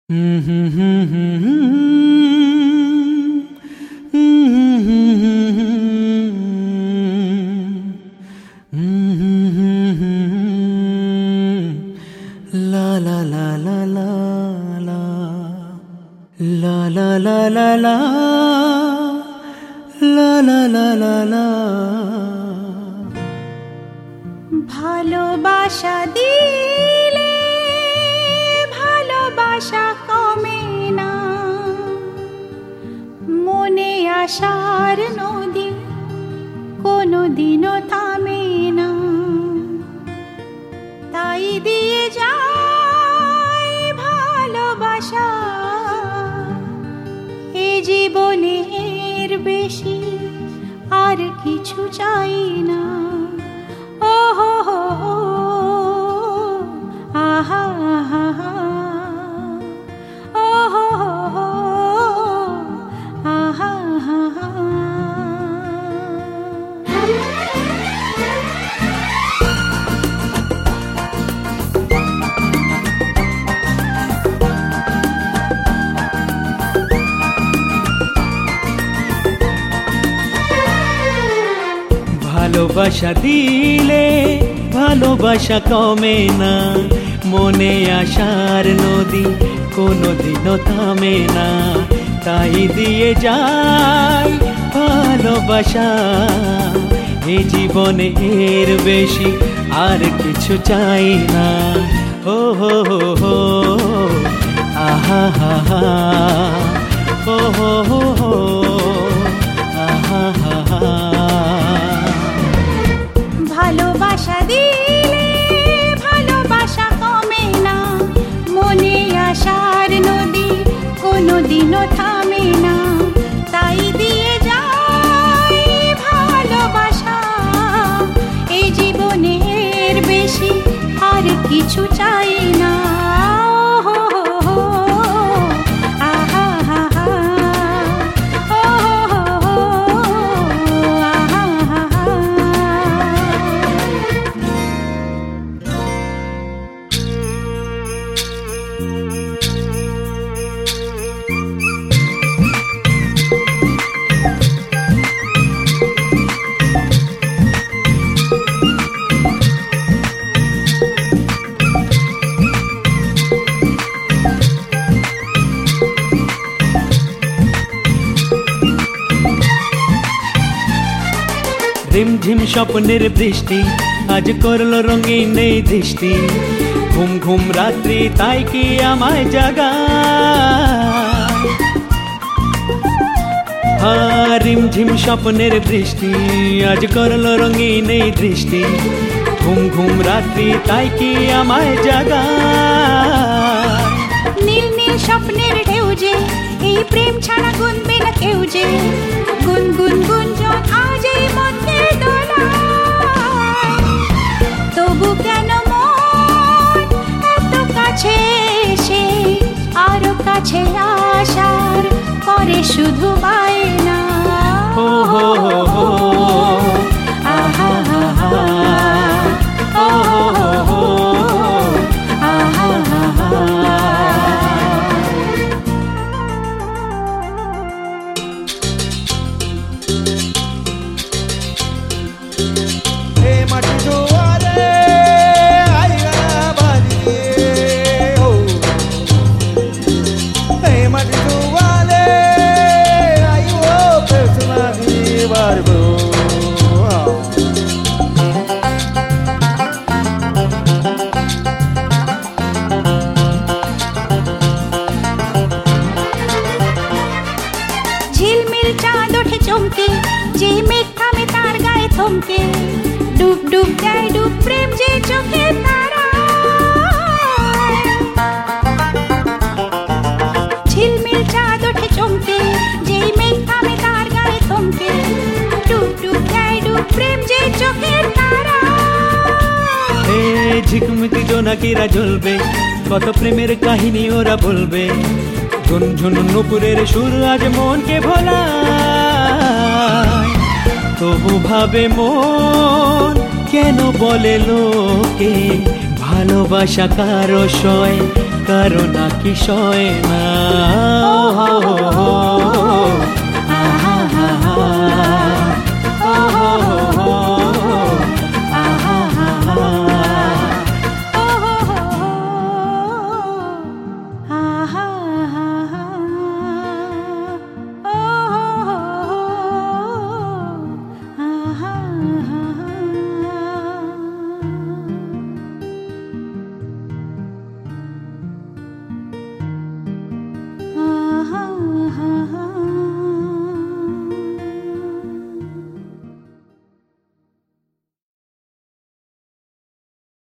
La la la la la la la la la la la la la la la la ভালোবাসা দিলে ভালোবাসা কমে না, মনে আসার নদী কোনোদিনও থামে না, তাই দিয়ে যায় ভালোবাসা এ জীবনে এর বেশি আর কিছু চাই না। ভালোবাসা দিলে ভালোবাসা কমে না, মনে আসার নদী কোনোদিনও থামে না, তাই দিয়ে যায় ভালোবাসা এ জীবনে এর বেশি আর কিছু চাই না। ও হো হো হো আহা হা হা ও হো হো হো আহা হা হা। ভালোবাসা দিলে ভালোবাসা কমে না, মনে আসার নদী কোনোদিনও থামে না, তাই দিয়ে যায় ভালোবাসা এই জীবনের বেশি আর কিছু চাই না। ঝিমঝিম স্বপ্নের বৃষ্টি আজ করলো রঙিন এই দৃষ্টি, ঘুম ঘুম রাত্রি তাই কি আমায় জাগায়। রিমঝিম স্বপ্নের বৃষ্টি আজ করলো রঙিন এই দৃষ্টি, ঘুম ঘুম রাত্রি তাই কি আমায় জাগায়। নীল নীল স্বপ্নের ঢেউ যে এই প্রেম ছাড়া গুনবে না কেউ যে, গুন গুন গুঞ্জন আজ এই মধ্যে দোলায়, তবু কেন মন এত কাছে এসে আরো কাছে আসার করে শুধু বায়না। ও হো হো হো আহা হা হা ও হো হো হো আহা হা হা। ঝিলমিল চাঁদ ওঠে চমকে, যে মেঘ থামে তার গায়ে থমকে, ডুব ডুব দেয় ডুব প্রেম যে চোখে তারা। ঝিলমিল চাঁদ ওঠে চমকে, যে মেঘ থামে তার গায়ে থমকে, ডুব ডুব দেয় ডুব প্রেম যে চোখে তারা। ঝিকমিকি জোনাকিরা জ্বলবে, কত প্রেমের কাহিনী ওরা বলবে, ঝুনঝুন নুপুরের সুর আজ মনকে ভোলায়। তবু ভাবে মন কেন বলে লোকে ভালোবাসা কারো সয় কারো নাকি সয় না।